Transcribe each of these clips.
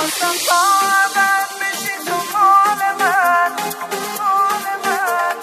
خواستم تا ابد بشی تو مال من، مال من.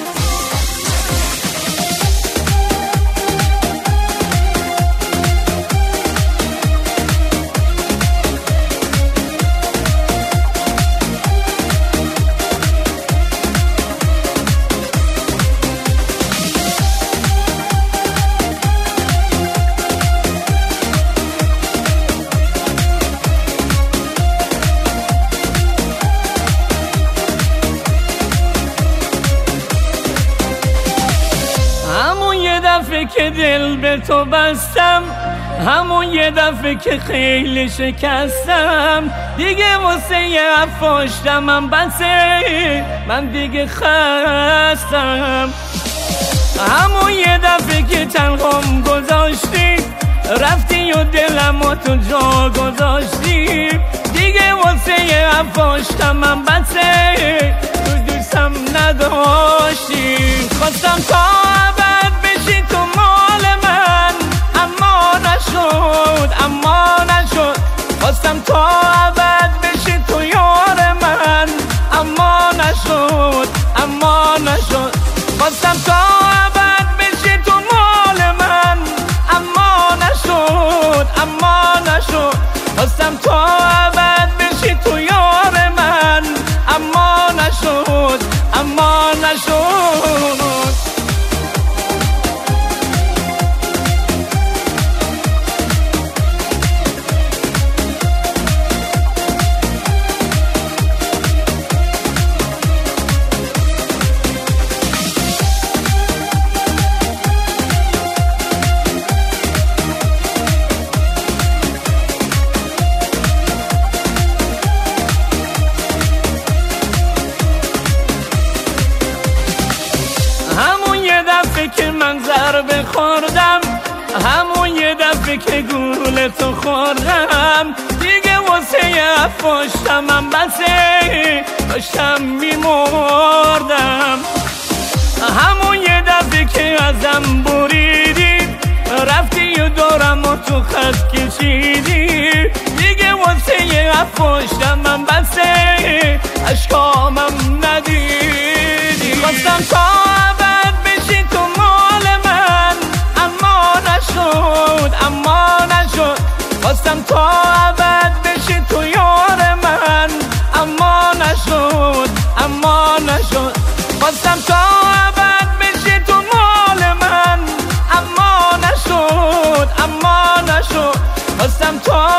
که دل به تو بستم، همون یه دفعه که خیلی شکستم، دیگه واسه افاشتم من بسه، من دیگه خستم. همون یه دفعه که تنهام گذاشتی، رفتی و دلمو تو جا گذاشتی، دیگه واسه افاشتم من بسه، تو دوستم نداشتی. خواستم تا ابد بشی تو مال من، اما نشد، اما نشد. خواستم تا ابد بشی تو یار من، اما نشد، اما نشد. خواستم تا ابد بشی تو مال من، اما نشد، اما نشد. خواستم تا ابد بشی تو یار من، اما نشد، اما نشد. که من ضربه خوردم، همون یه دفعه که گول تو خوردم، دیگه واسه افاشتم من بسه، داشتم میمردم. همون یه دفعه که ازم بریدی، رفتی و دورم و تو خط کشیدی، دیگه واسه افاشتم من بسه، اشکامم ندیدی. خواستم تا ابد بشی تو مال من، اما نشد، اما نشد. خواستم تا ابد بشی تو یار من، اما نشد، اما نشد. خواستم تا ابد بشی تو مال من، اما نشد، اما نشد. خواستم تا